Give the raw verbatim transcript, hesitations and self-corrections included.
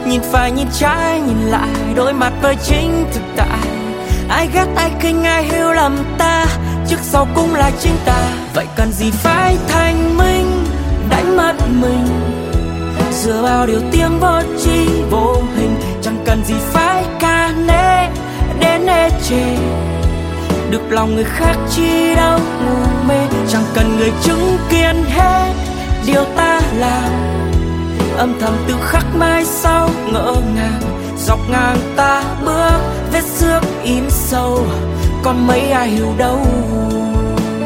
Nhìn phải nhìn trái nhìn lại, đối mặt với chính thực tại. Ai ghét ai khinh ai hiểu lầm ta, trước sau cũng là chính ta. Vậy cần gì phải thanh minh, đánh mất mình giữa bao điều tiếng vô tri vô hình. Chẳng cần gì phải ca nể đến ê chề, được lòng người khác chi đâu ngu mê. Chẳng cần người chứng kiến hết điều ta làm, âm thầm tự khắc mai sau ngỡ ngàng. Dọc ngang ta bước vết xước in sâu, còn mấy ai hiểu đâu.